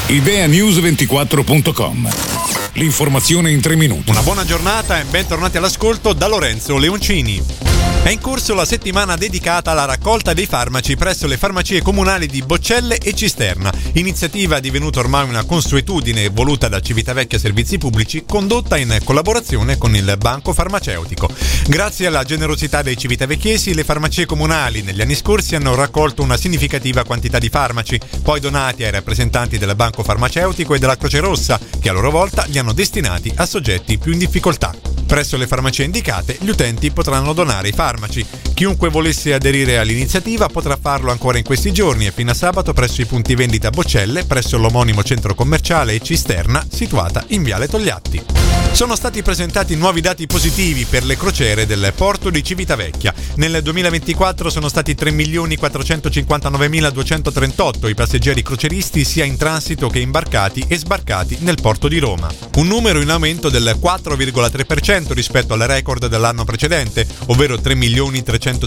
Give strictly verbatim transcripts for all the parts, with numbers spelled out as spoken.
idea news ventiquattro punto com. L'informazione in tre minuti. Una buona giornata e bentornati all'ascolto da Lorenzo Leoncini. È in corso la settimana dedicata alla raccolta dei farmaci presso le farmacie comunali di Boccelle e Cisterna, iniziativa divenuta ormai una consuetudine voluta da Civitavecchia Servizi Pubblici, condotta in collaborazione con il Banco Farmaceutico. Grazie alla generosità dei civitavecchiesi, le farmacie comunali negli anni scorsi hanno raccolto una significativa quantità di farmaci, poi donati ai rappresentanti del Banco Farmaceutico e della Croce Rossa, che a loro volta li hanno destinati a soggetti più in difficoltà. Presso le farmacie indicate, gli utenti potranno donare i farmaci. Chiunque volesse aderire all'iniziativa potrà farlo ancora in questi giorni e fino a sabato presso i punti vendita Boccelle, presso l'omonimo centro commerciale e Cisterna, situata in Viale Togliatti. Sono stati presentati nuovi dati positivi per le crociere del porto di Civitavecchia. Nel duemilaventiquattro sono stati tre milioni quattrocentocinquantanovemiladuecentotrentotto i passeggeri croceristi sia in transito che imbarcati e sbarcati nel porto di Roma. Un numero in aumento del quattro virgola tre per cento rispetto al record dell'anno precedente, ovvero tre milioni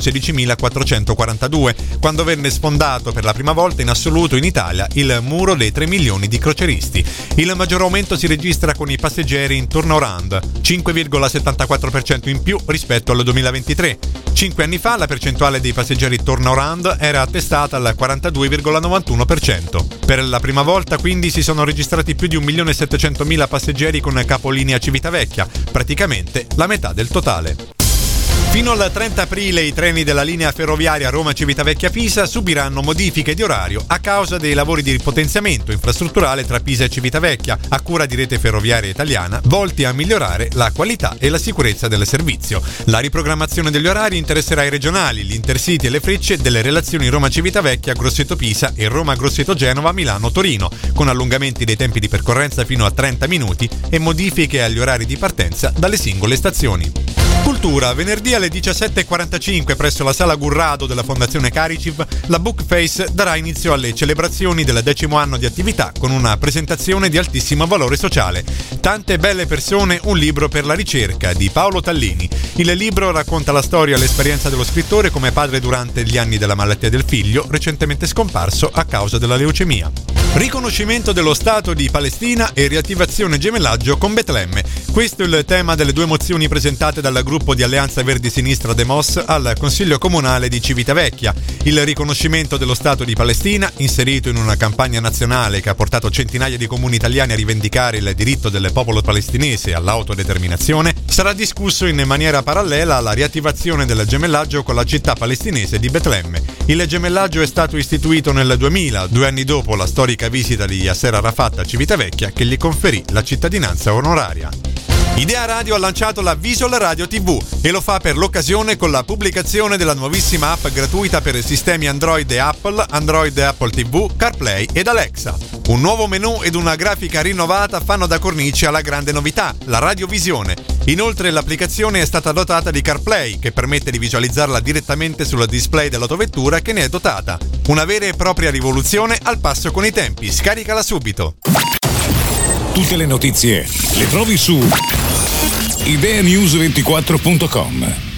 trecentosedicimilaquattrocentoquarantadue, quando venne sfondato per la prima volta in assoluto in Italia il muro dei tre milioni di croceristi. Il maggior aumento si registra con i passeggeri in turnaround, cinque virgola settantaquattro per cento in più rispetto al duemilaventitré. Cinque anni fa la percentuale dei passeggeri turnaround era attestata al quarantadue virgola novantuno per cento. Per la prima volta quindi si sono registrati più di un milione e settecentomila passeggeri con capolinea Civitavecchia, praticamente la metà del totale. Fino al trenta aprile i treni della linea ferroviaria Roma-Civitavecchia-Pisa subiranno modifiche di orario a causa dei lavori di ripotenziamento infrastrutturale tra Pisa e Civitavecchia, a cura di Rete Ferroviaria Italiana, volti a migliorare la qualità e la sicurezza del servizio. La riprogrammazione degli orari interesserà i regionali, gli intercity e le frecce delle relazioni Roma-Civitavecchia, Grosseto-Pisa e Roma-Grosseto-Genova-Milano-Torino, con allungamenti dei tempi di percorrenza fino a trenta minuti e modifiche agli orari di partenza dalle singole stazioni. Cultura, venerdì alle diciassette e quarantacinque presso la Sala Gurrado della Fondazione Cariciv, la Bookface darà inizio alle celebrazioni del decimo anno di attività con una presentazione di altissimo valore sociale. Tante belle persone, un libro per la ricerca di Paolo Tallini. Il libro racconta la storia e l'esperienza dello scrittore come padre durante gli anni della malattia del figlio, recentemente scomparso a causa della leucemia. Riconoscimento dello Stato di Palestina e riattivazione gemellaggio con Betlemme. Questo è il tema delle due mozioni presentate dal gruppo di Alleanza Verdi Sinistra Demos al Consiglio Comunale di Civitavecchia. Il riconoscimento dello Stato di Palestina, inserito in una campagna nazionale che ha portato centinaia di comuni italiani a rivendicare il diritto del popolo palestinese all'autodeterminazione, sarà discusso in maniera parallela alla riattivazione del gemellaggio con la città palestinese di Betlemme. Il gemellaggio è stato istituito nel duemila, due anni dopo la storica visita di Yasser Arafat a Civitavecchia che gli conferì la cittadinanza onoraria. Idea Radio ha lanciato la Visual Radio tivù e lo fa per l'occasione con la pubblicazione della nuovissima app gratuita per sistemi Android e Apple, Android e Apple tivù, CarPlay ed Alexa. Un nuovo menu ed una grafica rinnovata fanno da cornice alla grande novità, la radiovisione. Inoltre l'applicazione è stata dotata di CarPlay, che permette di visualizzarla direttamente sul display dell'autovettura che ne è dotata. Una vera e propria rivoluzione al passo con i tempi. Scaricala subito. Tutte le notizie le trovi su idea news ventiquattro punto com.